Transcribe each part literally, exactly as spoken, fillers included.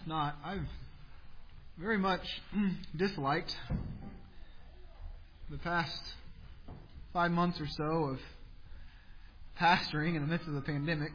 if not, I've very much disliked the past five months or so of pastoring in the midst of the pandemic.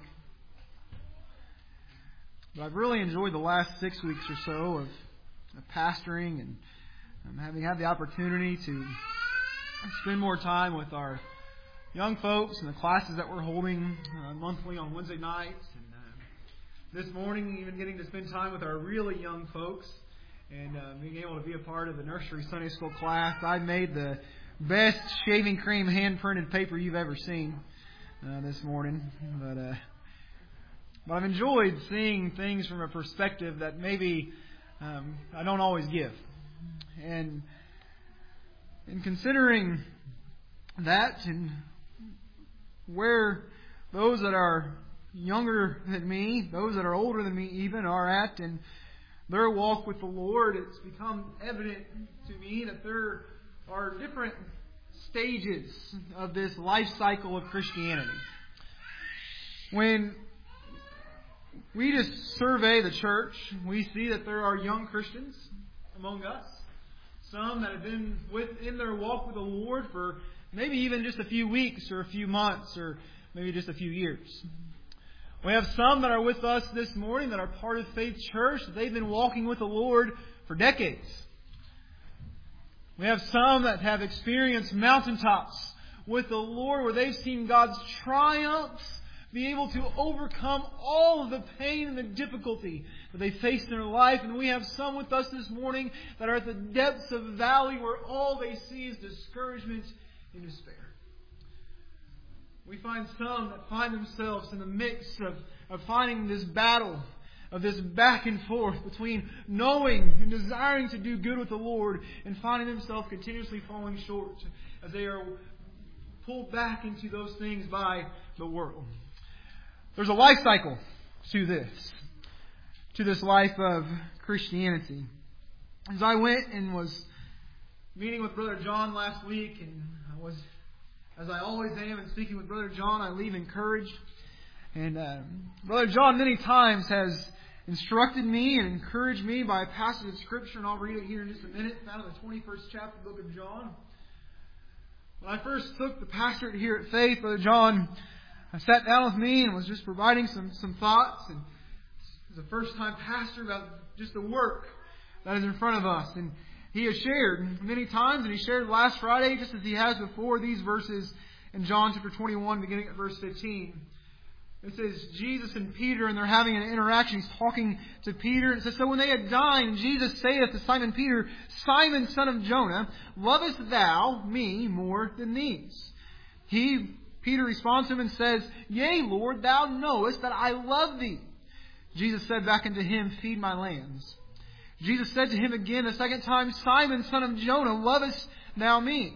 But I've really enjoyed the last six weeks or so of, of pastoring and um, having had the opportunity to spend more time with our young folks and the classes that we're holding uh, monthly on Wednesday nights. And uh, this morning, even getting to spend time with our really young folks and uh, being able to be a part of the nursery Sunday school class. I made the best shaving cream hand-printed paper you've ever seen uh, this morning. But, uh, but I've enjoyed seeing things from a perspective that maybe um, I don't always give. And in considering that and where those that are younger than me, those that are older than me even, are at in their walk with the Lord, it's become evident to me that there are different stages of this life cycle of Christianity. When we just survey the church, we see that there are young Christians among us. Some that have been within their walk with the Lord for maybe even just a few weeks or a few months or maybe just a few years. We have some that are with us this morning that are part of Faith Church. They've been walking with the Lord for decades. We have some that have experienced mountaintops with the Lord where they've seen God's triumphs be able to overcome all of the pain and the difficulty that they face in their life. And we have some with us this morning that are at the depths of the valley where all they see is discouragement and despair. We find some that find themselves in the midst of, of finding this battle, of this back and forth between knowing and desiring to do good with the Lord and finding themselves continuously falling short as they are pulled back into those things by the world. There's a life cycle to this, to this life of Christianity. As I went and was meeting with Brother John last week, and I was, as I always am, in speaking with Brother John, I leave encouraged. And uh, Brother John many times has instructed me and encouraged me by a passage of Scripture, and I'll read it here in just a minute, found in the twenty-first chapter of the book of John. When I first took the pastorate here at Faith, Brother John I sat down with me and was just providing some, some thoughts. And as a first-time pastor about just the work that is in front of us. And he has shared many times, and he shared last Friday, just as he has before, these verses in John chapter twenty-one, beginning at verse fifteen. It says, Jesus and Peter, and they're having an interaction. He's talking to Peter. And it says, so when they had dined, Jesus saith to Simon Peter, Simon, son of Jonah, lovest thou me more than these? He, Peter responds to him and says, Yea, Lord, thou knowest that I love thee. Jesus said back unto him, Feed my lambs. Jesus said to him again the second time, Simon, son of Jonah, lovest thou me?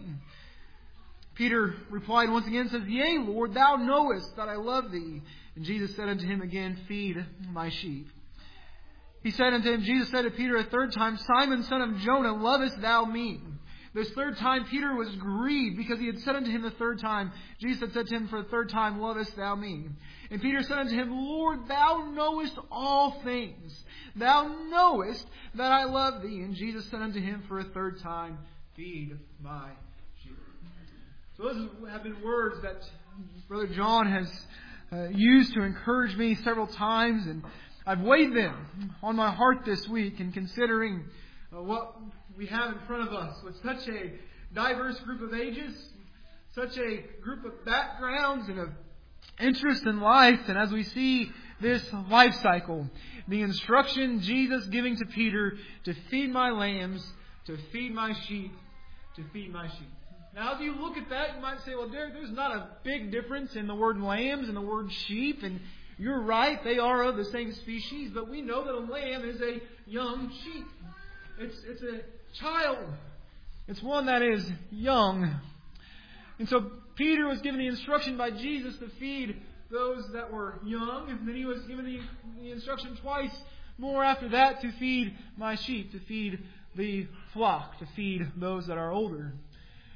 Peter replied once again and says, Yea, Lord, thou knowest that I love thee. And Jesus said unto him again, Feed my sheep. He said unto him, Jesus said to Peter a third time, Simon, son of Jonah, lovest thou me? This third time Peter was grieved because he had said unto him the third time, Jesus had said to him for the third time, Lovest thou me? And Peter said unto him, Lord, thou knowest all things. Thou knowest that I love thee. And Jesus said unto him for a third time, Feed my sheep. So those have been words that Brother John has uh, used to encourage me several times. And I've weighed them on my heart this week in considering uh, what we have in front of us with such a diverse group of ages, such a group of backgrounds and of interest in life. And as we see this life cycle, the instruction Jesus giving to Peter to feed my lambs, to feed my sheep, to feed my sheep. Now, if you look at that, you might say, well, Derek, there's not a big difference in the word lambs and the word sheep. And you're right, they are of the same species. But we know that a lamb is a young sheep. It's, it's a child. It's one that is young. And so Peter was given the instruction by Jesus to feed those that were young. And then he was given the, the instruction twice more after that to feed my sheep, to feed the flock, to feed those that are older.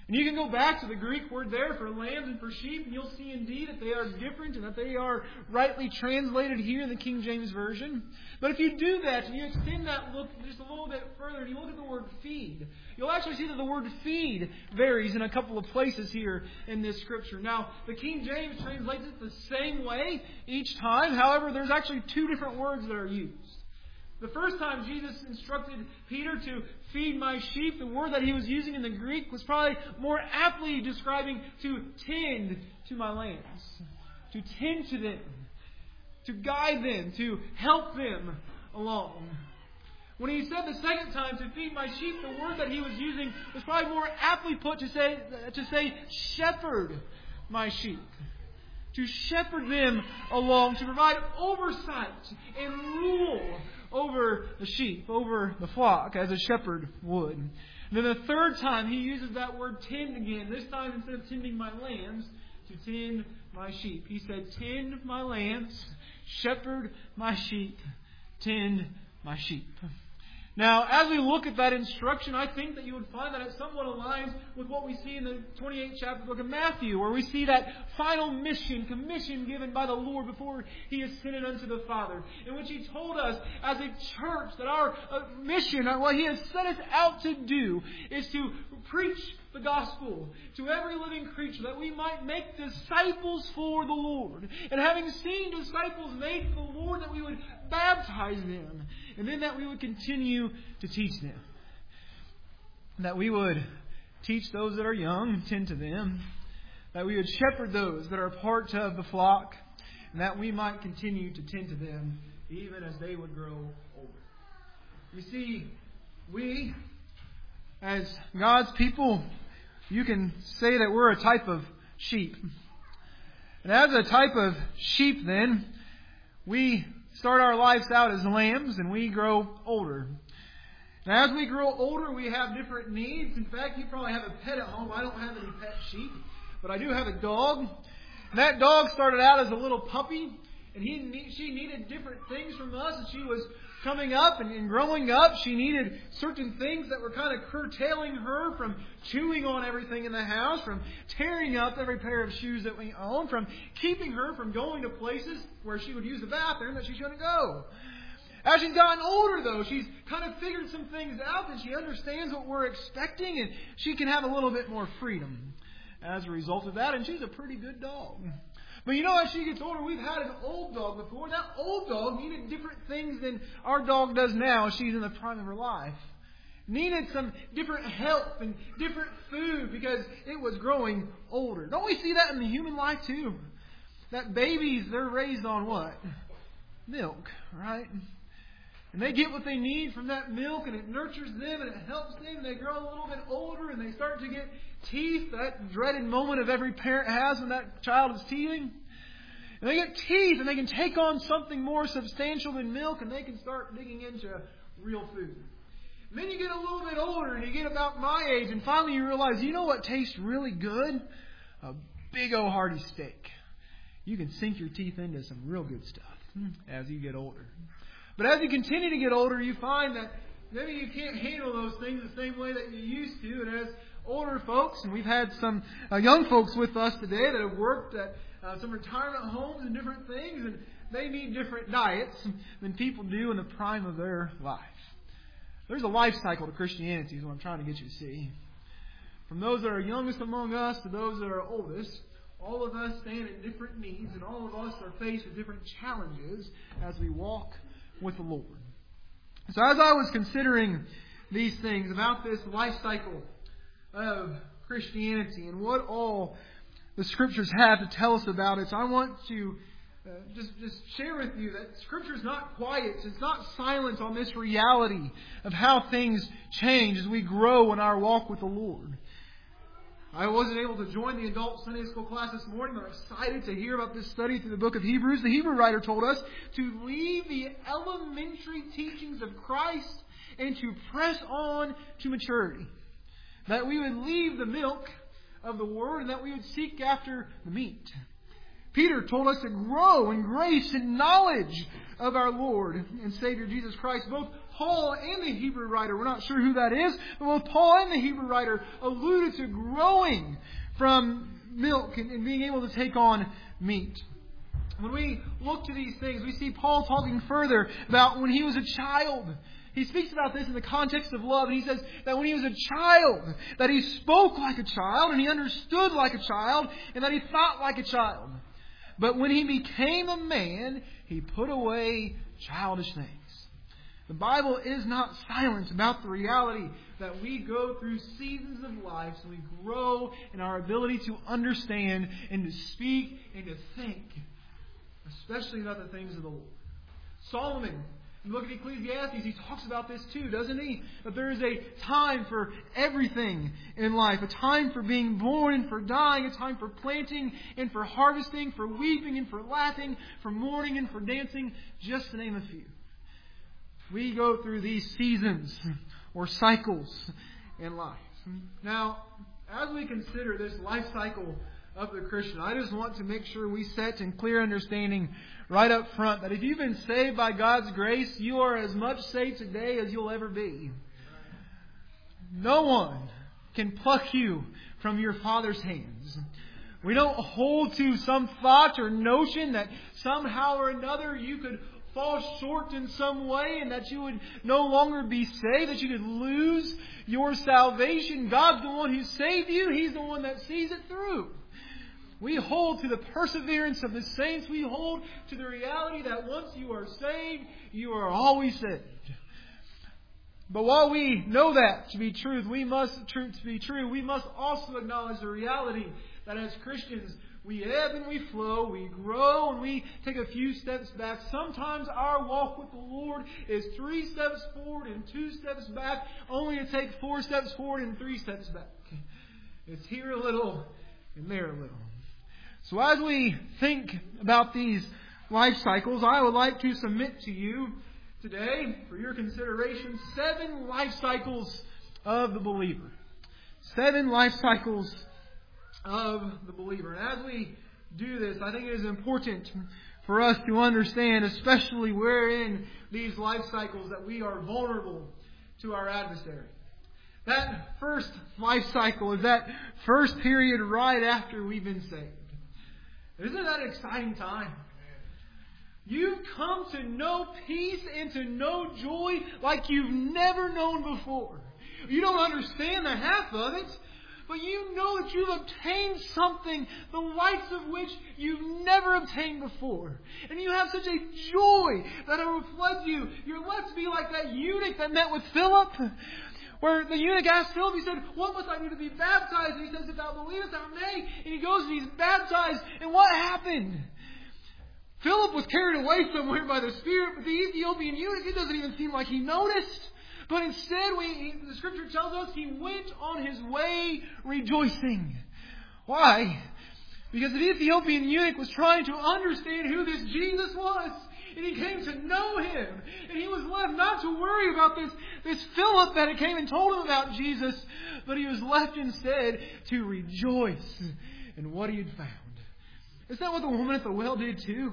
And you can go back to the Greek word there for lambs and for sheep, and you'll see indeed that they are different and that they are rightly translated here in the King James Version. But if you do that and you extend that look just a little bit further and you look at the word feed, you'll actually see that the word feed varies in a couple of places here in this Scripture. Now, the King James translates it the same way each time. However, there's actually two different words that are used. The first time Jesus instructed Peter to feed my sheep, the word that he was using in the Greek was probably more aptly describing to tend to my lambs. To tend to them. To guide them. To help them along. When he said the second time to feed my sheep, the word that he was using was probably more aptly put to say, to say shepherd my sheep. To shepherd them along. To provide oversight and rule over the sheep, over the flock, as a shepherd would. And then the third time he uses that word tend again. This time instead of tending my lambs, to tend my sheep. He said, tend my lambs, shepherd my sheep, tend my sheep. Now, as we look at that instruction, I think that you would find that it somewhat aligns with what we see in the twenty-eighth chapter of the book of Matthew, where we see that final mission, commission given by the Lord before He ascended unto the Father, in which He told us as a church that our mission, what He has set us out to do, is to preach the gospel to every living creature, that we might make disciples for the Lord. And having seen disciples made for the Lord, that we would baptize them, and then that we would continue to teach them. That we would teach those that are young, tend to them. That we would shepherd those that are part of the flock, and that we might continue to tend to them even as they would grow older. You see, we, as God's people, you can say that we're a type of sheep. And as a type of sheep then, we start our lives out as lambs and we grow older. And as we grow older, we have different needs. In fact, you probably have a pet at home. I don't have any pet sheep, but I do have a dog. And that dog started out as a little puppy, and he she needed different things from us as she was coming up and, and growing up. She needed certain things that were kind of curtailing her from chewing on everything in the house, from tearing up every pair of shoes that we own, from keeping her from going to places where she would use the bathroom that she shouldn't go. As she's gotten older, though, she's kind of figured some things out, and she understands what we're expecting, and she can have a little bit more freedom as a result of that, and she's a pretty good dog. But you know, as she gets older, we've had an old dog before. That old dog needed different things than our dog does now as she's in the prime of her life. Needed some different help and different food because it was growing older. Don't we see that in the human life too? That babies, they're raised on what? Milk, right? And they get what they need from that milk, and it nurtures them and it helps them. They grow a little bit older and they start to get teeth, that dreaded moment of every parent has when that child is teething. And they get teeth and they can take on something more substantial than milk, and they can start digging into real food. And then you get a little bit older and you get about my age, and finally you realize, you know what tastes really good? A big old hearty steak. You can sink your teeth into some real good stuff as you get older. But as you continue to get older, you find that maybe you can't handle those things the same way that you used to. And as older folks, and we've had some uh, young folks with us today that have worked at uh, some retirement homes and different things, and they need different diets than people do in the prime of their life. There's a life cycle to Christianity is what I'm trying to get you to see. From those that are youngest among us to those that are oldest, all of us stand in different needs, and all of us are faced with different challenges as we walk with the Lord. So as I was considering these things about this life cycle of Christianity and what all the Scriptures have to tell us about it, so I want to uh, just, just share with you that Scripture is not quiet. It's not silent on this reality of how things change as we grow in our walk with the Lord. I wasn't able to join the adult Sunday school class this morning, but I'm excited to hear about this study through the book of Hebrews. The Hebrew writer told us to leave the elementary teachings of Christ and to press on to maturity. That we would leave the milk of the Word and that we would seek after the meat. Peter told us to grow in grace and knowledge of our Lord and Savior Jesus Christ, both Paul and the Hebrew writer, we're not sure who that is, but both Paul and the Hebrew writer alluded to growing from milk and, and being able to take on meat. When we look to these things, we see Paul talking further about when he was a child. He speaks about this in the context of love, and he says that when he was a child, that he spoke like a child, and he understood like a child, and that he thought like a child. But when he became a man, he put away childish things. The Bible is not silent about the reality that we go through seasons of life so we grow in our ability to understand and to speak and to think, especially about the things of the Lord. Solomon, you look at Ecclesiastes, he talks about this too, doesn't he? That there is a time for everything in life. A time for being born and for dying. A time for planting and for harvesting. For weeping and for laughing. For mourning and for dancing. Just to name a few. We go through these seasons or cycles in life. Now, as we consider this life cycle of the Christian, I just want to make sure we set in clear understanding right up front that if you've been saved by God's grace, you are as much saved today as you'll ever be. No one can pluck you from your Father's hands. We don't hold to some thought or notion that somehow or another you could fall short in some way and that you would no longer be saved, that you could lose your salvation. God's the one who saved you. He's the one that sees it through. We hold to the perseverance of the saints. We hold to the reality that once you are saved, you are always saved. But while we know that to be truth, we must truth to be true, we must also acknowledge the reality that as Christians, we ebb and we flow, we grow and we take a few steps back. Sometimes our walk with the Lord is three steps forward and two steps back, only to take four steps forward and three steps back. It's here a little and there a little. So as we think about these life cycles, I would like to submit to you today, for your consideration, seven life cycles of the believer. Seven life cycles of the believer. And as we do this, I think it is important for us to understand, especially wherein these life cycles, that we are vulnerable to our adversary. That first life cycle is that first period right after we've been saved. Isn't that an exciting time? You've come to know peace and to know joy like you've never known before. You don't understand the half of it, but you know that you've obtained something, the likes of which you've never obtained before. And you have such a joy that it reflects you. You're left to be like that eunuch that met with Philip, where the eunuch asked Philip, he said, "What must I do to be baptized?" And he says, "If thou believest, thou may." And he goes and he's baptized. And what happened? Philip was carried away somewhere by the Spirit, but the Ethiopian eunuch, it doesn't even seem like he noticed. But instead, we, he, the Scripture tells us he went on his way rejoicing. Why? Because the Ethiopian eunuch was trying to understand who this Jesus was. And he came to know Him. And he was left not to worry about this, this Philip that had came and told him about Jesus, but he was left instead to rejoice in what he had found. Is that what the woman at the well did too?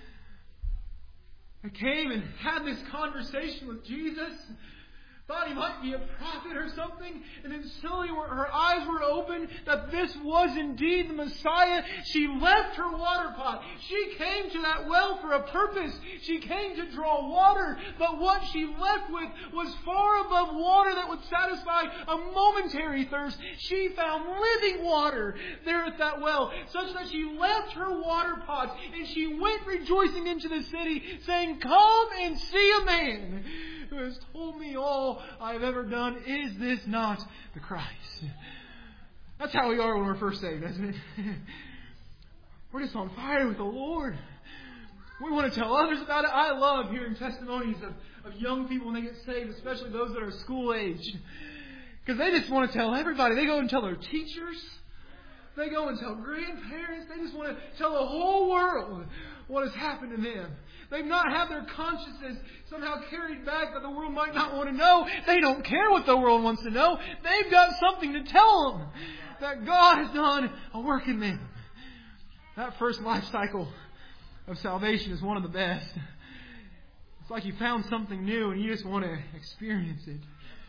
He came and had this conversation with Jesus. Thought he might be a prophet or something, and then suddenly her eyes were opened that this was indeed the Messiah. She left her water pot. She came to that well for a purpose. She came to draw water, but what she left with was far above water that would satisfy a momentary thirst. She found living water there at that well, such that she left her water pot and she went rejoicing into the city, saying, "Come and see a man who has told me all I have ever done. Is this not the Christ?" That's how we are when we're first saved, isn't it? We're just on fire with the Lord. We want to tell others about it. I love hearing testimonies of, of young people when they get saved, especially those that are school aged. Because they just want to tell everybody. They go and tell their teachers. They go and tell grandparents. They just want to tell the whole world what has happened to them. They've not had their consciences somehow carried back that the world might not want to know. They don't care what the world wants to know. They've got something to tell them, that God has done a work in them. That first life cycle of salvation is one of the best. It's like you found something new and you just want to experience it.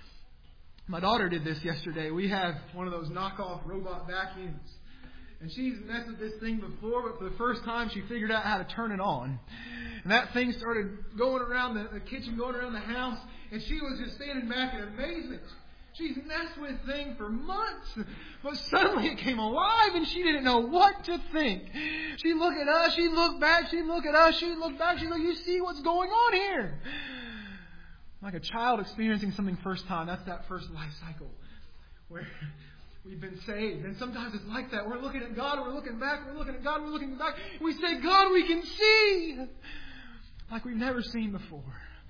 My daughter did this yesterday. We have one of those knockoff robot vacuums. And she's messed with this thing before, but for the first time she figured out how to turn it on. And that thing started going around the, the kitchen, going around the house, and she was just standing back in amazement. She's messed with this thing for months, but suddenly it came alive and she didn't know what to think. She looked at us, she looked back, she looked at us, she looked back, she looked, you see what's going on here? Like a child experiencing something first time. That's that first life cycle where we've been saved. And sometimes it's like that. We're looking at God, we're looking back, we're looking at God, we're looking back. And we say, God, we can see like we've never seen before.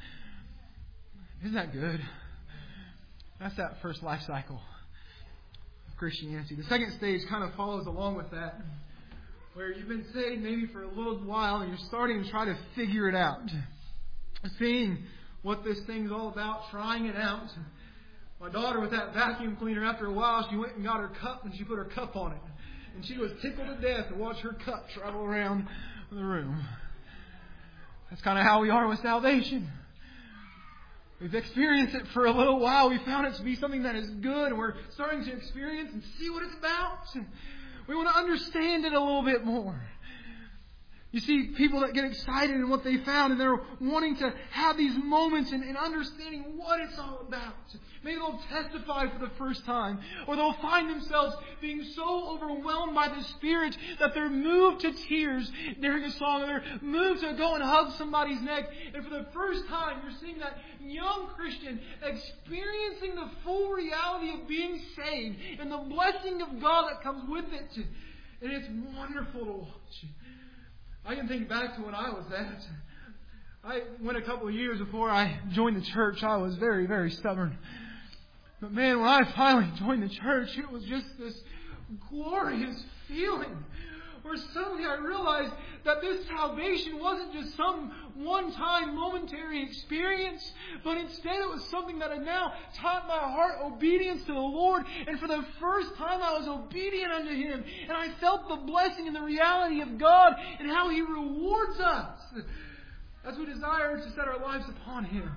Isn't that good? That's that first life cycle of Christianity. The second stage kind of follows along with that, where you've been saved maybe for a little while and you're starting to try to figure it out. Seeing what this thing's all about, trying it out. My daughter with that vacuum cleaner, after a while, she went and got her cup and she put her cup on it. And she was tickled to death to watch her cup travel around the room. That's kind of how we are with salvation. We've experienced it for a little while. We found it to be something that is good. And we're starting to experience and see what it's about. And we want to understand it a little bit more. You see people that get excited in what they found and they're wanting to have these moments and, and understanding what it's all about. Maybe they'll testify for the first time, or they'll find themselves being so overwhelmed by the Spirit that they're moved to tears during a song, or they're moved to go and hug somebody's neck. And for the first time, you're seeing that young Christian experiencing the full reality of being saved and the blessing of God that comes with it. And it's wonderful to watch. I can think back to when I was at. I went a couple of years before I joined the church. I was very, very stubborn. But man, when I finally joined the church, it was just this glorious feeling where suddenly I realized that this salvation wasn't just some one-time momentary experience, but instead it was something that had now taught my heart obedience to the Lord. And for the first time I was obedient unto Him. And I felt the blessing and the reality of God and how He rewards us as we desire to set our lives upon Him.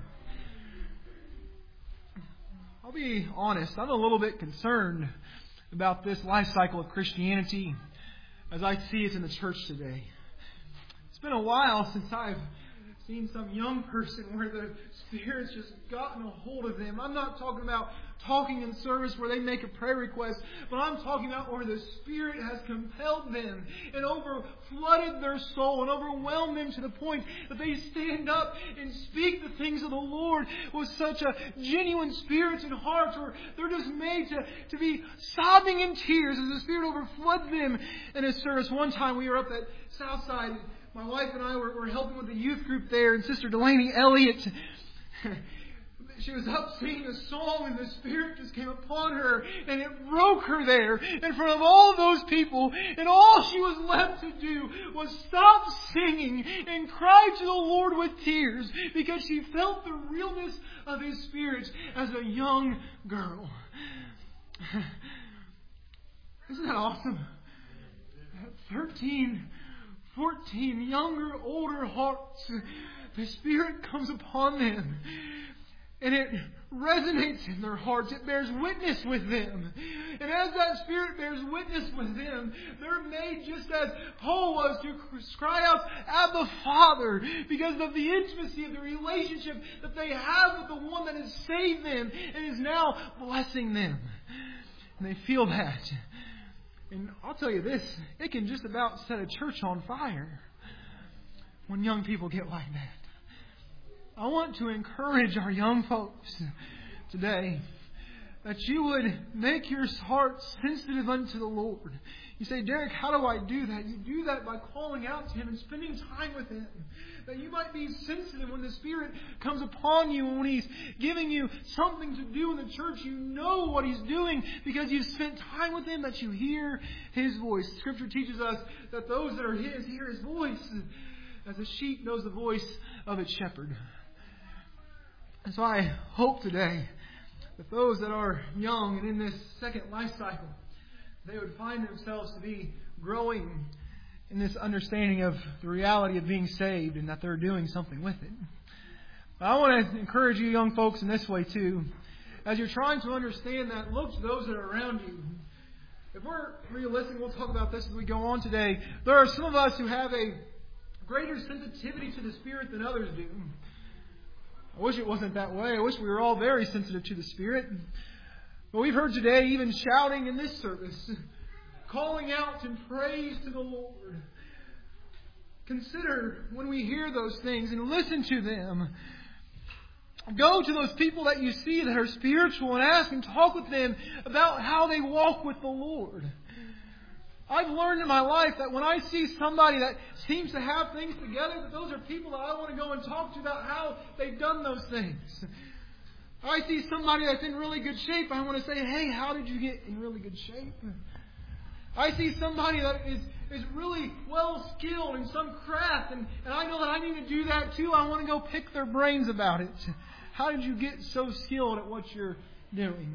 I'll be honest, I'm a little bit concerned about this life cycle of Christianity as I see it in the church today. It's been a while since I've seen some young person where the Spirit's just gotten a hold of them. I'm not talking about talking in service where they make a prayer request, but I'm talking about where the Spirit has compelled them and over flooded their soul and overwhelmed them to the point that they stand up and speak the things of the Lord with such a genuine spirit and heart, where they're just made to, to be sobbing in tears as the Spirit overfloods them in a service. One time we were up at Southside. My wife and I were, were helping with the youth group there, and Sister Delaney Elliott, she was up singing a song, and the Spirit just came upon her, and it broke her there in front of all of those people. And all she was left to do was stop singing and cry to the Lord with tears, because she felt the realness of His Spirit as a young girl. Isn't that awesome? Thirteen, fourteen, younger, older hearts, the Spirit comes upon them. And it resonates in their hearts. It bears witness with them. And as that Spirit bears witness with them, they're made just as Paul was to cry out, Abba, Father, because of the intimacy of the relationship that they have with the one that has saved them and is now blessing them. And they feel that. And I'll tell you this, it can just about set a church on fire when young people get like that. I want to encourage our young folks today that you would make your heart sensitive unto the Lord. You say, Derek, how do I do that? You do that by calling out to Him and spending time with Him. That you might be sensitive when the Spirit comes upon you, and when He's giving you something to do in the church, you know what He's doing because you've spent time with Him, that you hear His voice. Scripture teaches us that those that are His hear His voice, as a sheep knows the voice of its shepherd. And so I hope today that those that are young and in this second life cycle, they would find themselves to be growing in this understanding of the reality of being saved, and that they're doing something with it. I want to encourage you young folks in this way too. As you're trying to understand that, look to those that are around you. If we're realistic, we'll talk about this as we go on today. There are some of us who have a greater sensitivity to the Spirit than others do. I wish it wasn't that way. I wish we were all very sensitive to the Spirit. But we've heard today even shouting in this service, calling out in praise to the Lord. Consider when we hear those things and listen to them. Go to those people that you see that are spiritual and ask and talk with them about how they walk with the Lord. I've learned in my life that when I see somebody that seems to have things together, that those are people that I want to go and talk to about how they've done those things. I see somebody that's in really good shape, I want to say, hey, how did you get in really good shape? I see somebody that is, is really well skilled in some craft, and, and I know that I need to do that too. I want to go pick their brains about it. How did you get so skilled at what you're doing?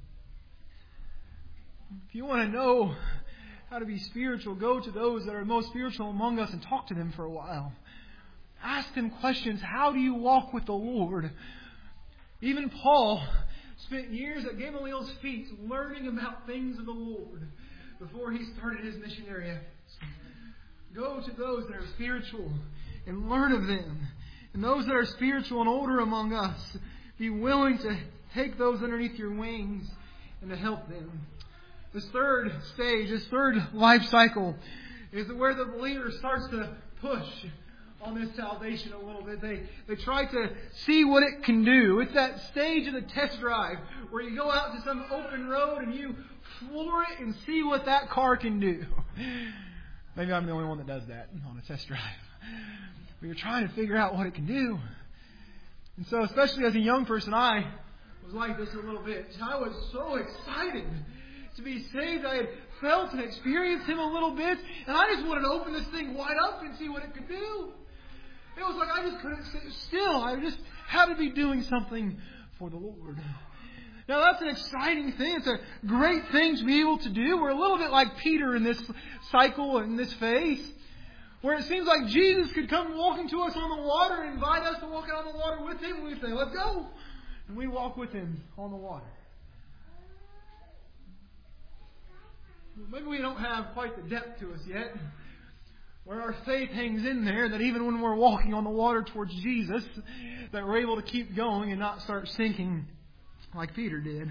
If you want to know how to be spiritual, go to those that are most spiritual among us and talk to them for a while. Ask them questions. How do you walk with the Lord? Even Paul spent years at Gamaliel's feet learning about things of the Lord before he started his missionary efforts. Go to those that are spiritual and learn of them. And those that are spiritual and older among us, be willing to take those underneath your wings and to help them. This third stage, this third life cycle, is where the believer starts to push on this salvation a little bit. They they try to see what it can do. It's that stage of the test drive where you go out to some open road and you floor it and see what that car can do. Maybe I'm the only one that does that on a test drive. But you're trying to figure out what it can do. And so, especially as a young person, I was like this a little bit. I was so excited to be saved. I had felt and experienced Him a little bit, and I just wanted to open this thing wide up and see what it could do. It was like I just couldn't sit still. I just had to be doing something for the Lord. Now that's an exciting thing. It's a great thing to be able to do. We're a little bit like Peter in this cycle, in this phase, where it seems like Jesus could come walking to us on the water and invite us to walk out on the water with Him, and we say, let's go. And we walk with Him on the water. Maybe we don't have quite the depth to us yet, where our faith hangs in there, that even when we're walking on the water towards Jesus, that we're able to keep going and not start sinking like Peter did.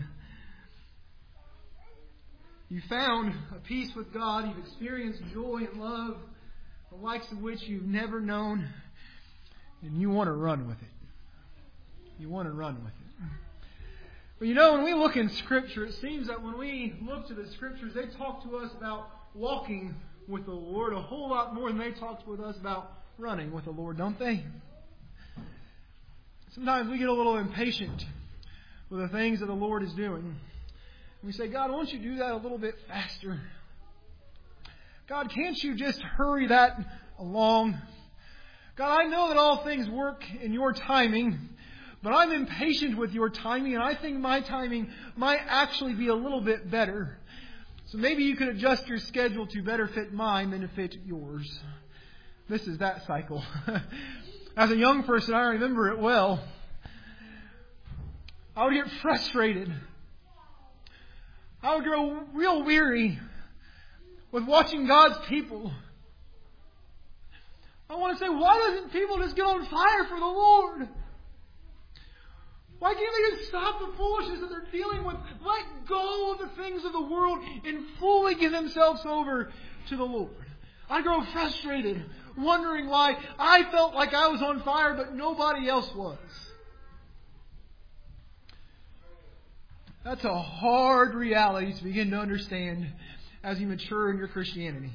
You found a peace with God. You've experienced joy and love, the likes of which you've never known, and you want to run with it. You want to run with it. But you know, when we look in Scripture, it seems that when we look to the Scriptures, they talk to us about walking with the Lord a whole lot more than they talk with us about running with the Lord, don't they? Sometimes we get a little impatient with the things that the Lord is doing. We say, God, why don't you do that a little bit faster? God, can't you just hurry that along? God, I know that all things work in your timing, but I'm impatient with your timing, and I think my timing might actually be a little bit better. So maybe you could adjust your schedule to better fit mine than to fit yours. This is that cycle. As a young person, I remember it well. I would get frustrated. I would grow real weary with watching God's people. I want to say, why doesn't people just get on fire for the Lord? Why can't they just stop the foolishness that they're dealing with? Let go of the things of the world and fully give themselves over to the Lord. I grow frustrated, wondering why I felt like I was on fire, but nobody else was. That's a hard reality to begin to understand as you mature in your Christianity.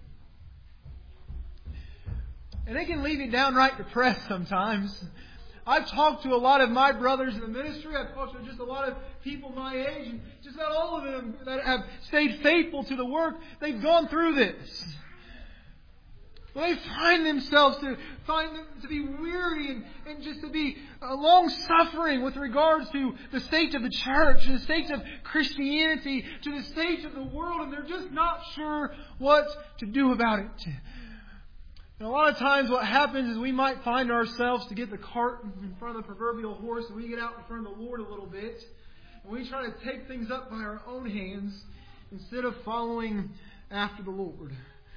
And it can leave you downright depressed sometimes. I've talked to a lot of my brothers in the ministry. I've talked to just a lot of people my age. And just about all of them that have stayed faithful to the work. They've gone through this. Well, they find themselves to find them to be weary and, and just to be uh, long-suffering with regards to the state of the church, to the state of Christianity, to the state of the world. And they're just not sure what to do about it. And a lot of times what happens is we might find ourselves to get the cart in front of the proverbial horse, and we get out in front of the Lord a little bit, and we try to take things up by our own hands instead of following after the Lord.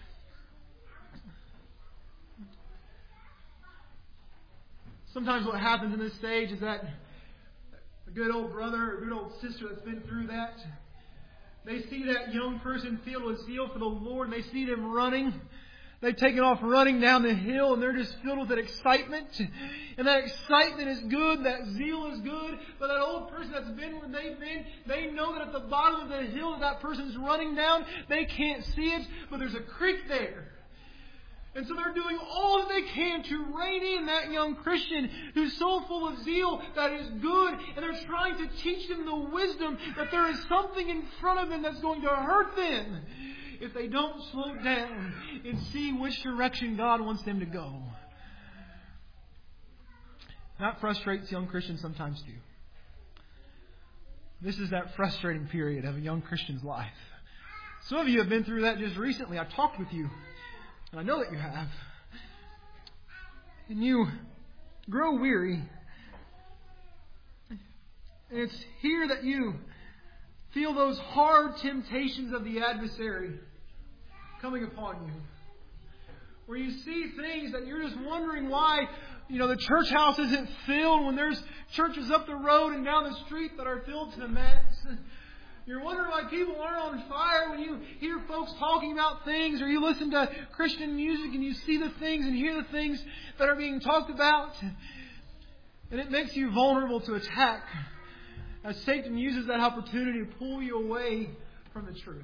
Sometimes what happens in this stage is that a good old brother or a good old sister that's been through that, they see that young person filled with zeal for the Lord, and they see them running. They've taken off running down the hill, and they're just filled with that excitement. And that excitement is good, that zeal is good. But that old person that's been where they've been, they know that at the bottom of the hill that that person's running down, they can't see it, but there's a creek there. And so they're doing all that they can to rein in that young Christian who's so full of zeal that is good. And they're trying to teach them the wisdom that there is something in front of them that's going to hurt them if they don't slow down and see which direction God wants them to go. That frustrates young Christians sometimes too. This is that frustrating period of a young Christian's life. Some of you have been through that just recently. I've talked with you, and I know that you have. And you grow weary. And it's here that you feel those hard temptations of the adversary coming upon you. Where you see things that you're just wondering why, you know, the church house isn't filled when there's churches up the road and down the street that are filled to the max. You're wondering why people aren't on fire when you hear folks talking about things, or you listen to Christian music and you see the things and hear the things that are being talked about. And it makes you vulnerable to attack as Satan uses that opportunity to pull you away from the truth.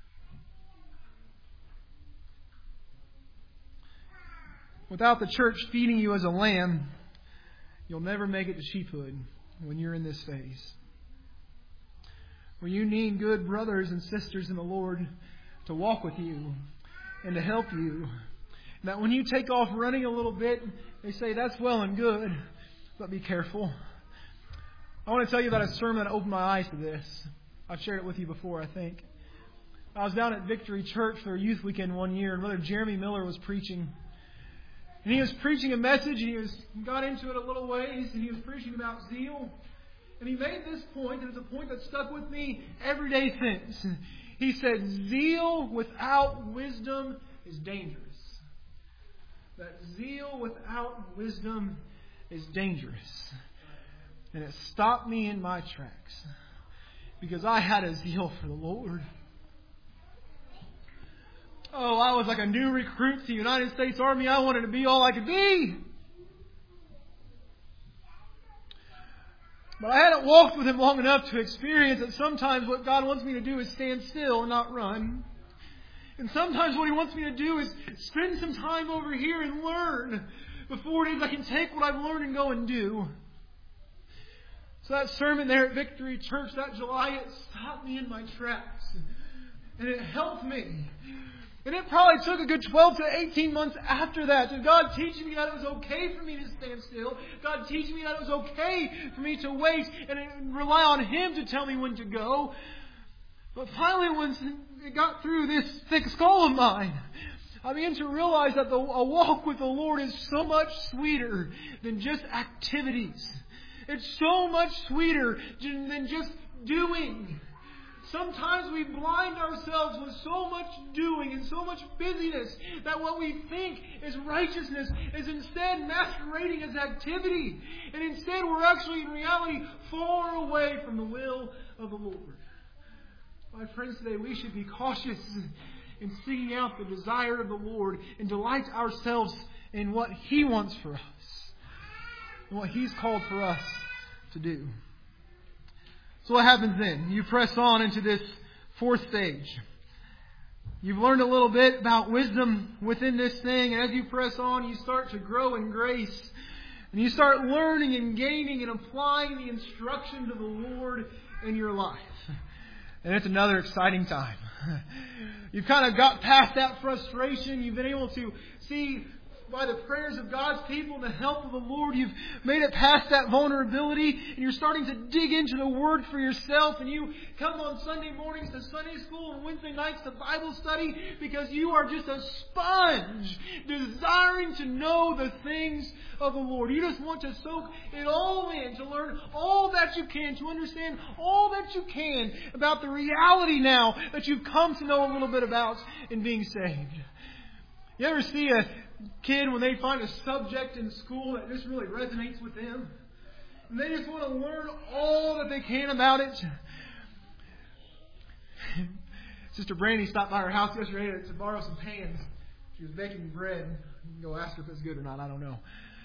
Without the church feeding you as a lamb, you'll never make it to sheephood when you're in this phase. When you need good brothers and sisters in the Lord to walk with you and to help you. That when you take off running a little bit, they say, that's well and good, but be careful. I want to tell you about a sermon that opened my eyes to this. I've shared it with you before, I think. I was down at Victory Church for a youth weekend one year, and Brother Jeremy Miller was preaching. And he was preaching a message, and he was got into it a little ways, and he was preaching about zeal. And he made this point, and it's a point that stuck with me every day since. He said, zeal without wisdom is dangerous. That zeal without wisdom is dangerous. And it stopped me in my tracks. Because I had a zeal for the Lord. Oh, I was like a new recruit to the United States Army. I wanted to be all I could be. But I hadn't walked with Him long enough to experience that sometimes what God wants me to do is stand still and not run. And sometimes what He wants me to do is spend some time over here and learn before it is I can take what I've learned and go and do. So that sermon there at Victory Church that July, it stopped me in my tracks. And it helped me. And it probably took a good twelve to eighteen months after that to God teaching me that it was okay for me to stand still. God teaching me that it was okay for me to wait and rely on Him to tell me when to go. But finally, when it got through this thick skull of mine, I began to realize that the, a walk with the Lord is so much sweeter than just activities. It's so much sweeter than just doing. Sometimes we blind ourselves with so much doing and so much busyness that what we think is righteousness is instead masquerading as activity. And instead we're actually in reality far away from the will of the Lord. My friends, today we should be cautious in seeking out the desire of the Lord and delight ourselves in what He wants for us and what He's called for us to do. So what happens then? You press on into this fourth stage. You've learned a little bit about wisdom within this thing. And as you press on, you start to grow in grace. And you start learning and gaining and applying the instructions of the Lord in your life. And it's another exciting time. You've kind of got past that frustration. You've been able to see by the prayers of God's people and the help of the Lord, you've made it past that vulnerability and you're starting to dig into the Word for yourself, and you come on Sunday mornings to Sunday school and Wednesday nights to Bible study because you are just a sponge desiring to know the things of the Lord. You just want to soak it all in, to learn all that you can, to understand all that you can about the reality now that you've come to know a little bit about in being saved. You ever see a kid when they find a subject in school that just really resonates with them? And they just want to learn all that they can about it? Sister Brandy stopped by her house yesterday to borrow some pans. She was baking bread. You can go ask her if it's good or not. I don't know.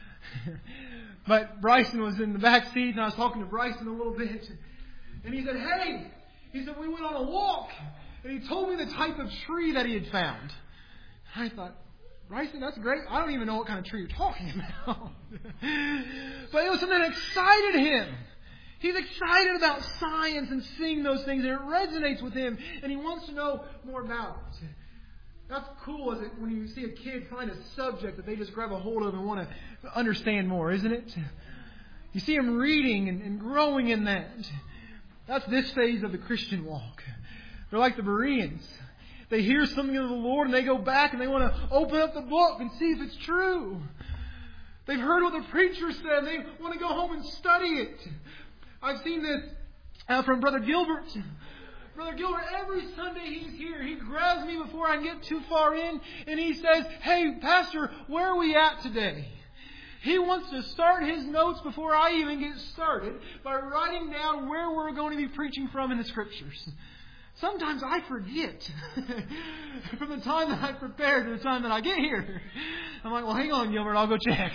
But Bryson was in the back seat, and I was talking to Bryson a little bit. And he said, hey, he said, we went on a walk. And he told me the type of tree that he had found. I thought, Bryson, that's great. I don't even know what kind of tree you're talking about. But it was something that excited him. He's excited about science and seeing those things, and it resonates with him, and he wants to know more about it. That's cool, is it, when you see a kid find a subject that they just grab a hold of and want to understand more, isn't it? You see them reading and, and growing in that. That's this phase of the Christian walk. They're like the Bereans. They hear something of the Lord and they go back and they want to open up the book and see if it's true. They've heard what the preacher said. They want to go home and study it. I've seen this uh, from Brother Gilbert. Brother Gilbert, every Sunday he's here. He grabs me before I can get too far in and he says, hey, Pastor, where are we at today? He wants to start his notes before I even get started by writing down where we're going to be preaching from in the Scriptures. Sometimes I forget from the time that I prepare to the time that I get here. I'm like, well, hang on, Gilbert, I'll go check.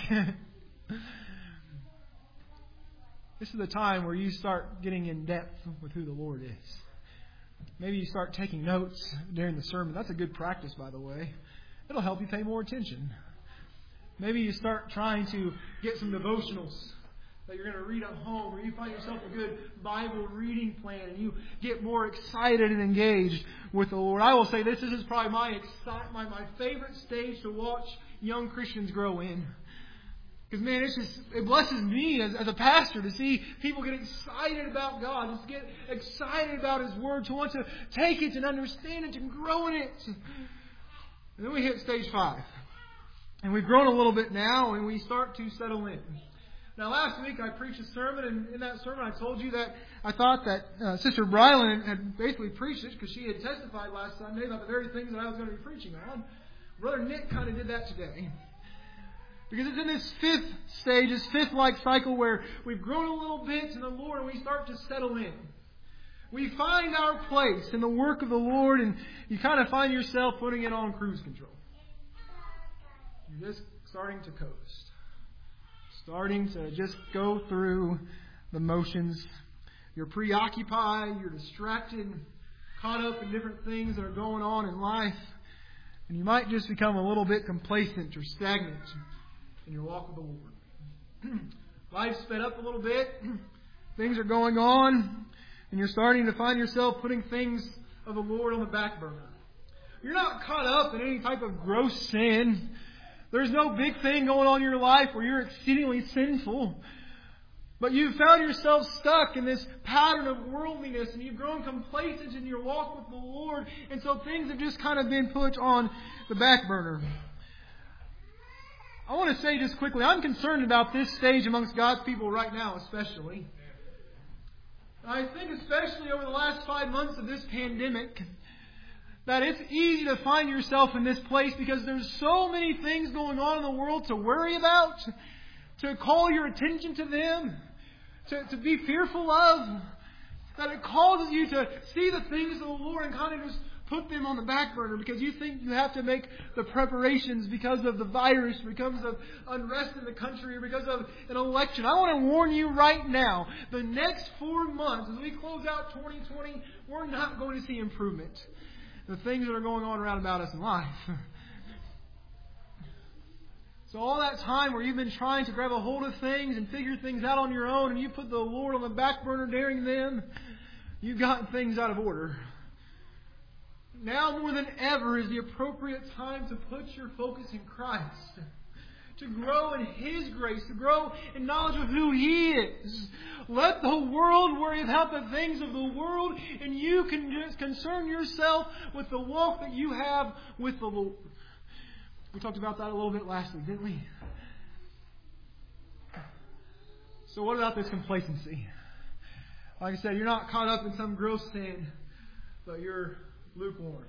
This is the time where you start getting in depth with who the Lord is. Maybe you start taking notes during the sermon. That's a good practice, by the way. It'll help you pay more attention. Maybe you start trying to get some devotionals that you're going to read at home, or you find yourself a good Bible reading plan and you get more excited and engaged with the Lord. I will say this, this is probably my, excite, my, my favorite stage to watch young Christians grow in. Because, man, it's just, it blesses me as, as a pastor to see people get excited about God, just get excited about His Word, to want to take it and understand it and grow in it. And then we hit stage five. And we've grown a little bit now, and we start to settle in. Now, last week I preached a sermon, and in that sermon I told you that I thought that uh, Sister Brylan had basically preached it because she had testified last Sunday about the very things that I was going to be preaching on. Brother Nick kind of did that today. Because it's in this fifth stage, this fifth like cycle where we've grown a little bit in the Lord and we start to settle in. We find our place in the work of the Lord, and you kind of find yourself putting it on cruise control. You're just starting to coast. Starting to just go through the motions. You're preoccupied, you're distracted, caught up in different things that are going on in life. And you might just become a little bit complacent or stagnant in your walk with the Lord. Life's sped up a little bit. Things are going on. And you're starting to find yourself putting things of the Lord on the back burner. You're not caught up in any type of gross sin. There's no big thing going on in your life where you're exceedingly sinful. But you've found yourself stuck in this pattern of worldliness, and you've grown complacent in your walk with the Lord. And so things have just kind of been put on the back burner. I want to say just quickly, I'm concerned about this stage amongst God's people right now especially. I think especially over the last five months of this pandemic, that it's easy to find yourself in this place because there's so many things going on in the world to worry about, to call your attention to them, to, to be fearful of, that it causes you to see the things of the Lord and kind of just put them on the back burner because you think you have to make the preparations because of the virus, because of unrest in the country, or because of an election. I want to warn you right now, the next four months, as we close out twenty twenty, we're not going to see improvement. The things that are going on around about us in life. So all that time where you've been trying to grab a hold of things and figure things out on your own, and you put the Lord on the back burner during them, you've gotten things out of order. Now more than ever is the appropriate time to put your focus in Christ. to grow in His grace, to grow in knowledge of who He is. Let the world worry about the things of the world, and you can just concern yourself with the walk that you have with the Lord. We talked about that a little bit last week, didn't we? So what about this complacency? Like I said, you're not caught up in some gross sin, but you're lukewarm.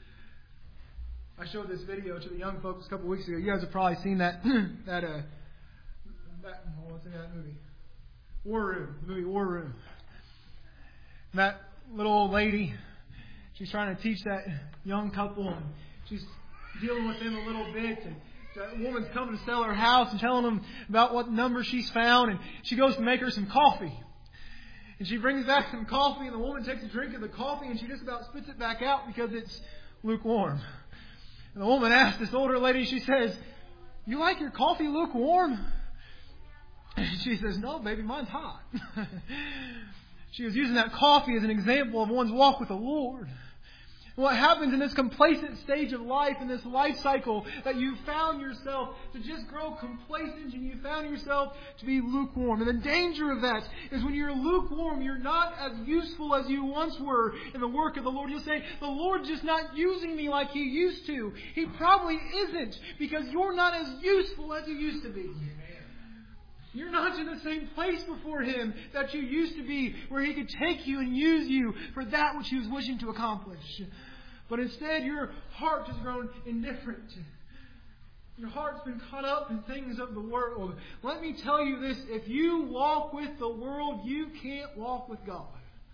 I showed this video to the young folks a couple weeks ago. You guys have probably seen that that uh that oh, what's in that movie? War Room. The movie War Room. And that little old lady, she's trying to teach that young couple, and she's dealing with them a little bit, and that woman's coming to sell her house and telling them about what number she's found, and she goes to make her some coffee. And she brings back some coffee, and the woman takes a drink of the coffee, and she just about spits it back out because it's lukewarm. And the woman asks this older lady, she says, "You like your coffee lukewarm?" And she says, "No, baby, mine's hot." She was using that coffee as an example of one's walk with the Lord. What happens in this complacent stage of life, in this life cycle, that you found yourself to just grow complacent and you found yourself to be lukewarm. And the danger of that is when you're lukewarm, you're not as useful as you once were in the work of the Lord. You'll say, "The Lord's just not using me like He used to." He probably isn't, because you're not as useful as you used to be. You're not in the same place before Him that you used to be, where He could take you and use you for that which He was wishing to accomplish. But instead, your heart has grown indifferent. Your heart's been caught up in things of the world. Let me tell you this, if you walk with the world, you can't walk with God.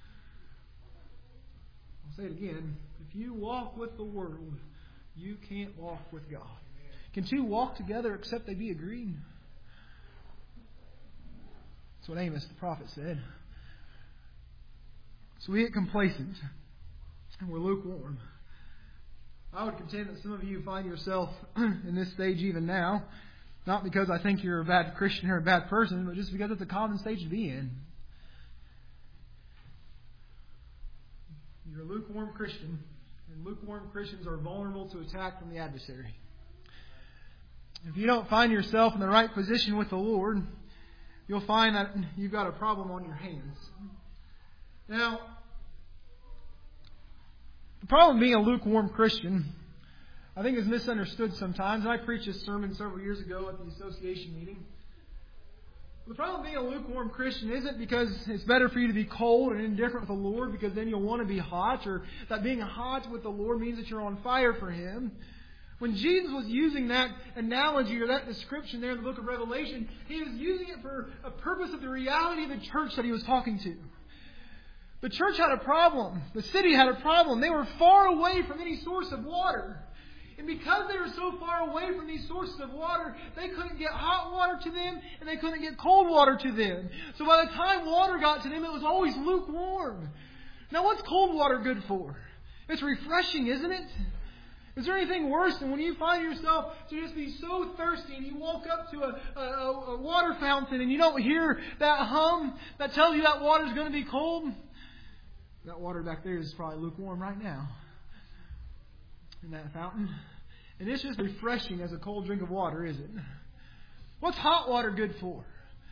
I'll say it again. If you walk with the world, you can't walk with God. Can two walk together except they be agreed? That's what Amos the prophet said. So we get complacent and we're lukewarm. I would contend that some of you find yourself in this stage even now, not because I think you're a bad Christian or a bad person, but just because it's a common stage to be in. You're a lukewarm Christian, and lukewarm Christians are vulnerable to attack from the adversary. If you don't find yourself in the right position with the Lord, you'll find that you've got a problem on your hands. Now, the problem being a lukewarm Christian, I think, is misunderstood sometimes. And I preached this sermon several years ago at the association meeting. The problem being a lukewarm Christian isn't because it's better for you to be cold and indifferent with the Lord, because then you'll want to be hot, or that being hot with the Lord means that you're on fire for Him. When Jesus was using that analogy or that description there in the book of Revelation, He was using it for a purpose of the reality of the church that He was talking to. The church had a problem. The city had a problem. They were far away from any source of water. And because they were so far away from these sources of water, they couldn't get hot water to them and they couldn't get cold water to them. So by the time water got to them, it was always lukewarm. Now, what's cold water good for? It's refreshing, isn't it? Is there anything worse than when you find yourself to just be so thirsty and you walk up to a, a, a water fountain and you don't hear that hum that tells you that water's going to be cold? That water back there is probably lukewarm right now in that fountain. And it's just refreshing as a cold drink of water, is it? What's hot water good for?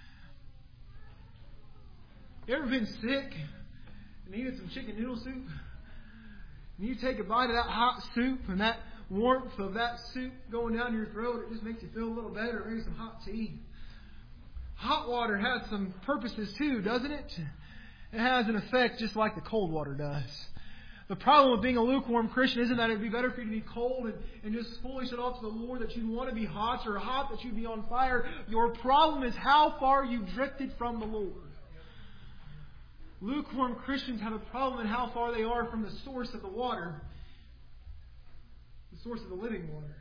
You ever been sick and needed some chicken noodle soup? And you take a bite of that hot soup, and that warmth of that soup going down your throat, it just makes you feel a little better. Maybe some hot tea. Hot water has some purposes too, doesn't it? It has an effect just like the cold water does. The problem with being a lukewarm Christian isn't that it would be better for you to be cold and, and just fully shut off to the Lord, that you want to be hot, or hot that you'd be on fire. Your problem is how far you've drifted from the Lord. Lukewarm Christians have a problem in how far they are from the source of the water, the source of the living water.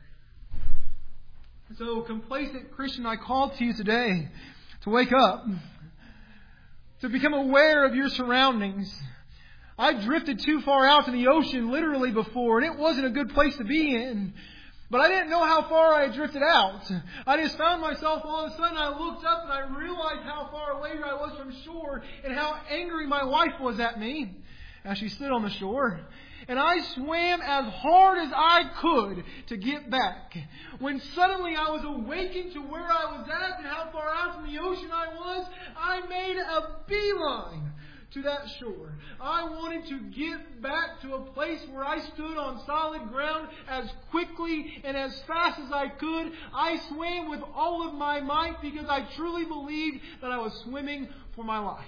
So, complacent Christian, I call to you today to wake up, to become aware of your surroundings. I drifted too far out to the ocean literally before, and it wasn't a good place to be in. But I didn't know how far I had drifted out. I just found myself, all of a sudden, I looked up and I realized how far away I was from shore and how angry my wife was at me. as she stood on the shore. And I swam as hard as I could to get back. When suddenly I was awakened to where I was at and how far out from the ocean I was, I made a beeline to that shore. I wanted to get back to a place where I stood on solid ground as quickly and as fast as I could. I swam with all of my might because I truly believed that I was swimming for my life.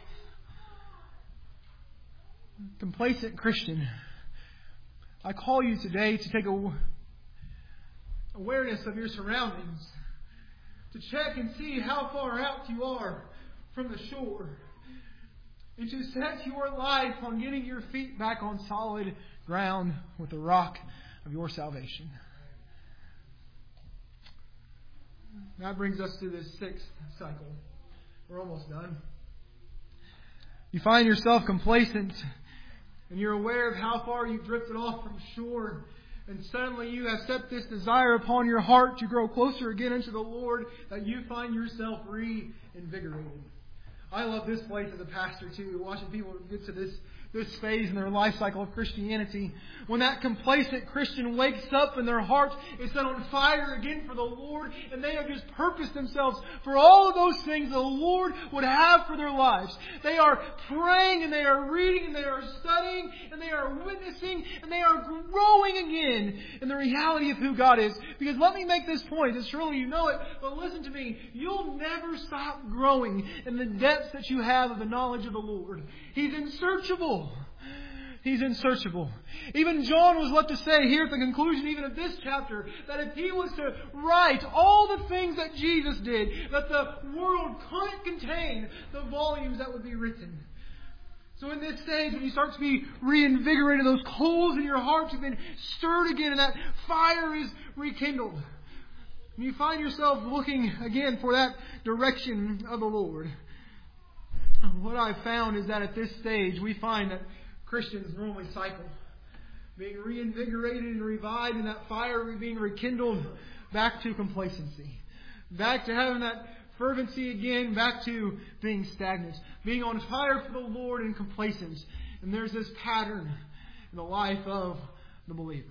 Complacent Christian, I call you today to take a awareness of your surroundings, to check and see how far out you are from the shore, and to set your life on getting your feet back on solid ground with the rock of your salvation. That brings us to this sixth cycle. We're almost done. You find yourself complacent, and you're aware of how far you've drifted off from shore. And suddenly you have set this desire upon your heart to grow closer again unto the Lord, that you find yourself reinvigorated. I love this place as a pastor too, watching people get to this, this phase in their life cycle of Christianity. When that complacent Christian wakes up and their heart is set on fire again for the Lord, and they have just purposed themselves for all of those things the Lord would have for their lives. They are praying and they are reading and they are studying and they are witnessing and they are growing again in the reality of who God is. Because let me make this point, and surely you know it, but listen to me. You'll never stop growing in the depths that you have of the knowledge of the Lord. He's unsearchable. He's unsearchable. Even John was left to say here at the conclusion even of this chapter, that if he was to write all the things that Jesus did, that the world couldn't contain the volumes that would be written. So in this stage, when you start to be reinvigorated, those coals in your heart have been stirred again, and that fire is rekindled. And you find yourself looking again for that direction of the Lord. What I've found is that at this stage, we find that Christians normally cycle, being reinvigorated and revived, and that fire being rekindled back to complacency, back to having that fervency again, back to being stagnant, being on fire for the Lord and complacent. And there's this pattern in the life of the believer.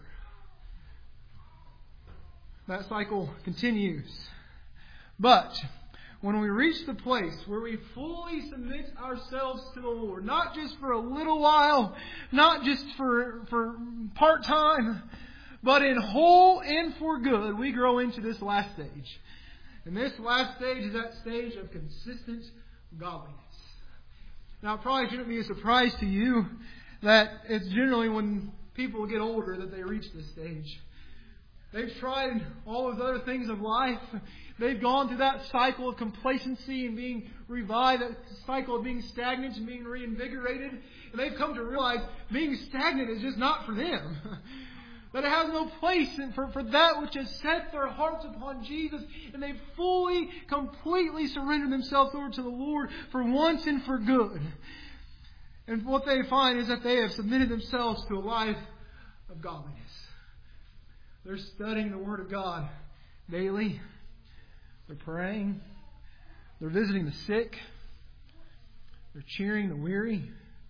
That cycle continues. But when we reach the place where we fully submit ourselves to the Lord, not just for a little while, not just for, for part-time, but in whole and for good, we grow into this last stage. And this last stage is that stage of consistent godliness. Now, it probably shouldn't be a surprise to you that it's generally when people get older that they reach this stage. They've tried all those other things of life. They've gone through that cycle of complacency and being revived, that cycle of being stagnant and being reinvigorated. And they've come to realize being stagnant is just not for them. That it has no place for, for that which has set their hearts upon Jesus. And they've fully, completely surrendered themselves over to the Lord for once and for good. And what they find is that they have submitted themselves to a life of godliness. They're studying the Word of God daily. They're praying. They're visiting the sick. They're cheering the weary.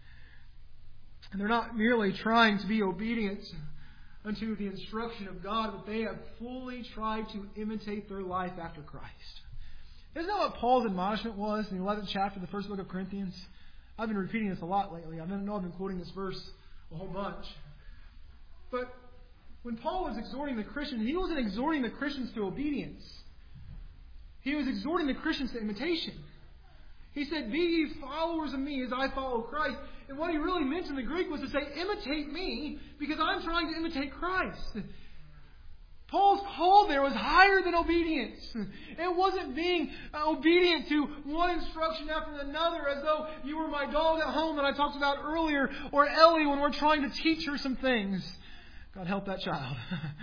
And they're not merely trying to be obedient unto the instruction of God, but they have fully tried to imitate their life after Christ. Isn't that what Paul's admonishment was in the eleventh chapter of the first book of Corinthians? I've been repeating this a lot lately. I know I've been quoting this verse a whole bunch. But when Paul was exhorting the Christians, he wasn't exhorting the Christians to obedience. He was exhorting the Christians to imitation. He said, "Be ye followers of me as I follow Christ." And what he really meant in the Greek was to say, imitate me because I'm trying to imitate Christ. Paul's call there was higher than obedience. It wasn't being obedient to one instruction after another as though you were my dog at home that I talked about earlier, or Ellie when we're trying to teach her some things. God help that child.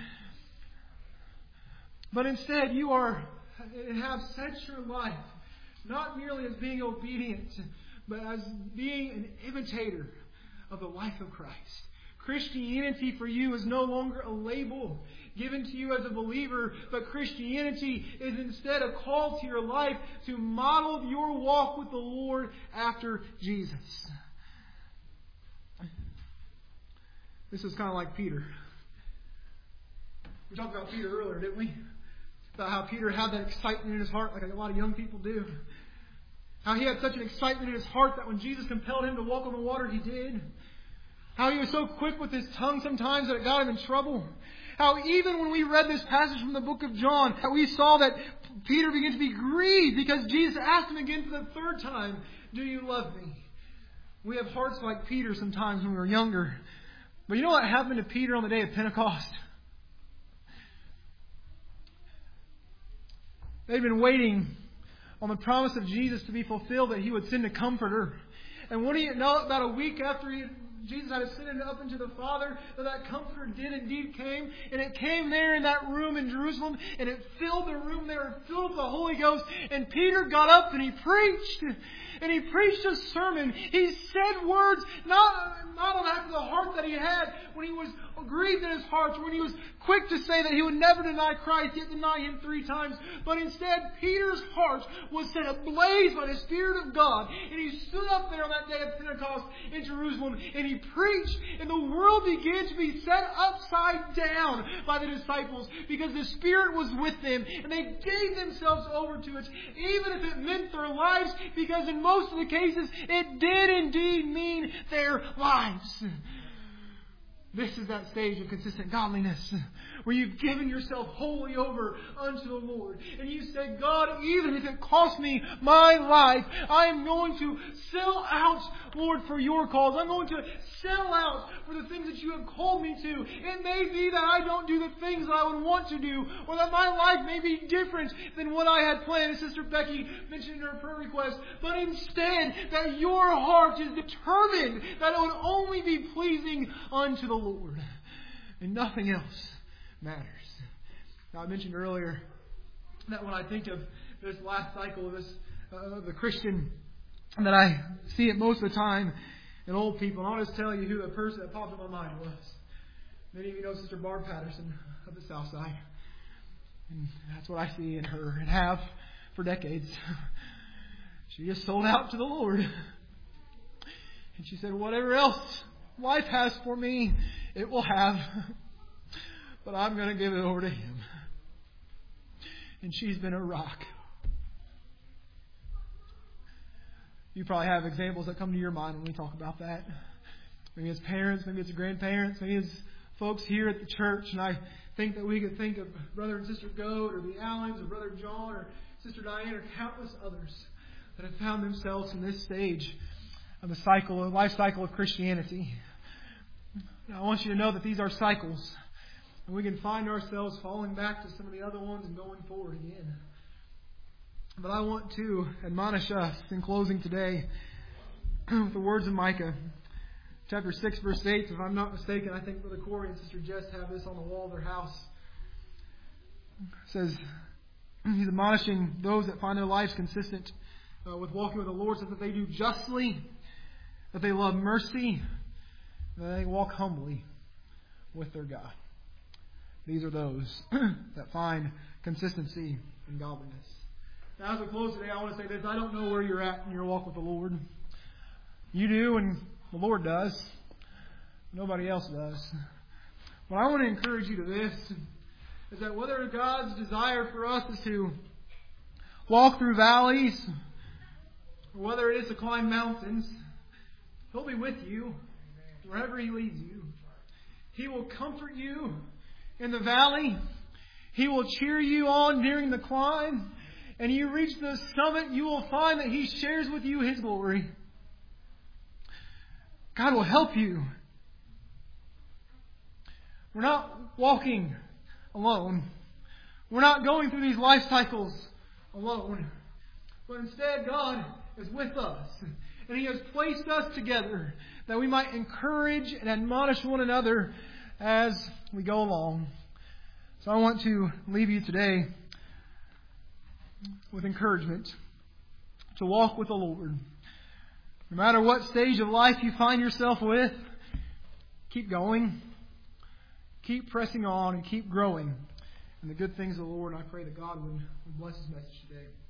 But instead, you are and have set your life not merely as being obedient, but as being an imitator of the life of Christ. Christianity for you is no longer a label given to you as a believer, but Christianity is instead a call to your life to model your walk with the Lord after Jesus. This is kind of like Peter. We talked about Peter earlier, didn't we? About how Peter had that excitement in his heart like a lot of young people do. How he had such an excitement in his heart that when Jesus compelled him to walk on the water, he did. How he was so quick with his tongue sometimes that it got him in trouble. How even when we read this passage from the book of John, how we saw that Peter began to be grieved because Jesus asked him again for the third time, "Do you love me?" We have hearts like Peter sometimes when we were younger. But you know what happened to Peter on the day of Pentecost? They'd been waiting on the promise of Jesus to be fulfilled, that He would send a Comforter. And what do you know, about a week after he, Jesus had ascended up into the Father, that that Comforter did indeed came. And it came there in that room in Jerusalem, and it filled the room there, and filled with the Holy Ghost. And Peter got up and he preached. And he preached a sermon. He said words not, not on after the heart that he had when he was grieved in his heart, when he was quick to say that he would never deny Christ, yet deny Him three times. But instead, Peter's heart was set ablaze by the Spirit of God. And he stood up there on that day of Pentecost in Jerusalem, and he preached, and the world began to be set upside down by the disciples, because the Spirit was with them, and they gave themselves over to it, even if it meant their lives, because in most of the cases, it did indeed mean their lives. This is that stage of consistent godliness, where you've given yourself wholly over unto the Lord. And you say, "God, even if it costs me my life, I am going to sell out, Lord, for your cause. I'm going to sell out for the things that you have called me to. It may be that I don't do the things that I would want to do, or that my life may be different than what I had planned," as Sister Becky mentioned in her prayer request. But instead, that your heart is determined that it would only be pleasing unto the Lord, and nothing else matters. Now, I mentioned earlier that when I think of this last cycle of this uh, of the Christian, that I see it most of the time in old people. And I'll just tell you who the person that popped in my mind was. Many of you know Sister Barb Patterson of the South Side, and that's what I see in her and have for decades. She just sold out to the Lord, and she said, "Whatever else life has for me, it will have, but I'm going to give it over to Him." And she's been a rock. You probably have examples that come to your mind when we talk about that. Maybe it's parents, maybe it's grandparents, maybe it's folks here at the church. And I think that we could think of Brother and Sister Goat, or the Allens, or Brother John, or Sister Diane, or countless others that have found themselves in this stage of the cycle, the life cycle of Christianity. Now, I want you to know that these are cycles, and we can find ourselves falling back to some of the other ones and going forward again. But I want to admonish us in closing today with the words of Micah, chapter six, verse eight. If I'm not mistaken, I think Brother Corey and Sister Jess have this on the wall of their house. It says, he's admonishing those that find their lives consistent uh, with walking with the Lord, so that they do justly, that they love mercy, that they walk humbly with their God. These are those that find consistency in godliness. Now, as we close today, I want to say this. I don't know where you're at in your walk with the Lord. You do, and the Lord does. Nobody else does. But I want to encourage you to this, is that whether God's desire for us is to walk through valleys, or whether it is to climb mountains, He'll be with you wherever He leads you. He will comfort you in the valley. He will cheer you on during the climb. And you reach the summit, you will find that He shares with you His glory. God will help you. We're not walking alone. We're not going through these life cycles alone. But instead, God is with us. And He has placed us together that we might encourage and admonish one another as we go along. So I want to leave you today with encouragement to walk with the Lord. No matter what stage of life you find yourself with, keep going, keep pressing on, and keep growing in the good things of the Lord. And I pray that God would bless His message today.